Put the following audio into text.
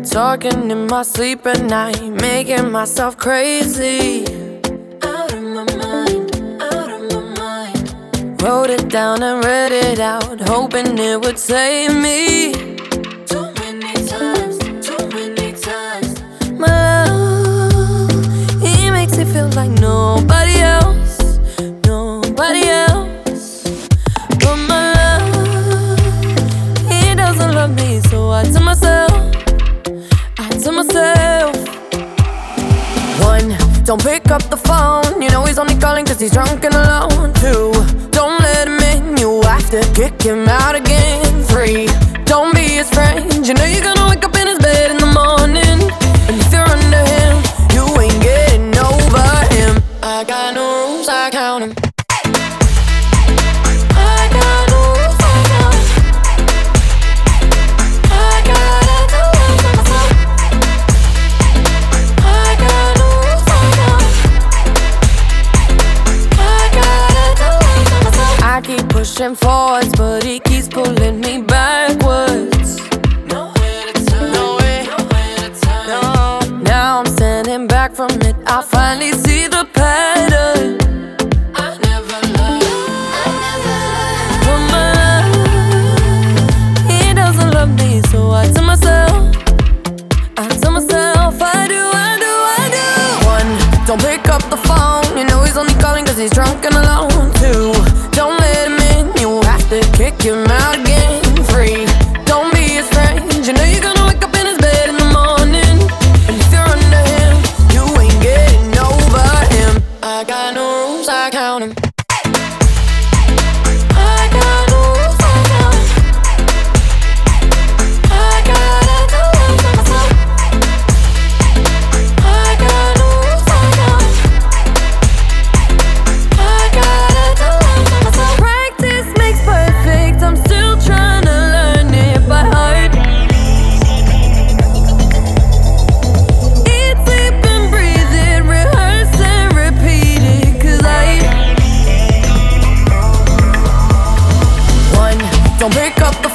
Talking in my sleep at night, making myself crazy. Out of my mind, out of my mind. Wrote it down and read it out, hoping it would save me. Too many times, too many times. My love, he makes it feel like nobody else, nobody else. But my love, he doesn't love me, so I tell myself, one, don't pick up the phone, you know he's only calling cause he's drunk and alone. Two, don't let him in, you have to kick him out again. Three, don't be his friend, you know you're gonna wake up in his bed in the morning. And if you're under him, you ain't getting over him. I got no rules, I count him. Pushing forwards, but he keeps pulling me backwards. Nowhere to turn, nowhere to turn. No. Now I'm standing back from it, I finally see the pattern. I never loved, but my love, he doesn't love me, so I tell myself, I do. One, don't pick up the phone, you know he's only calling cause he's drunk and alone. Two, don't let him in, you have to kick him out again. Three, don't be his friend, you know you're gonna wake up in his bed in the morning. And if you're under him, you ain't getting over him. I got no rules, I count him. Don't pick up the